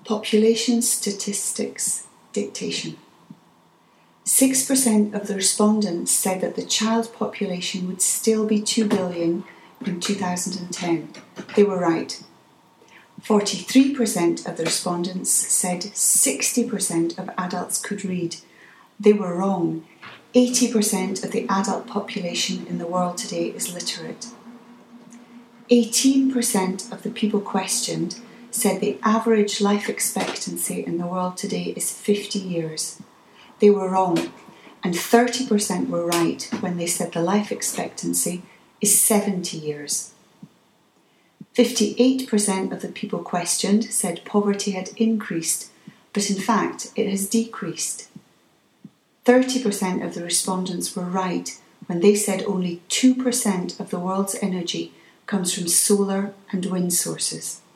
Population statistics dictation. 6% of the respondents said that the child population would still be 2 billion in 2010. They were right. 43% of the respondents said 60% of adults could read. They were wrong. 80% of the adult population in the world today is literate. 18% of the people questioned said the average life expectancy in the world today is 50 years. They were wrong, and 30% were right when they said the life expectancy is 70 years. 58% of the people questioned said poverty had increased, but in fact it has decreased. 30% of the respondents were right when they said only 2% of the world's energy comes from solar and wind sources.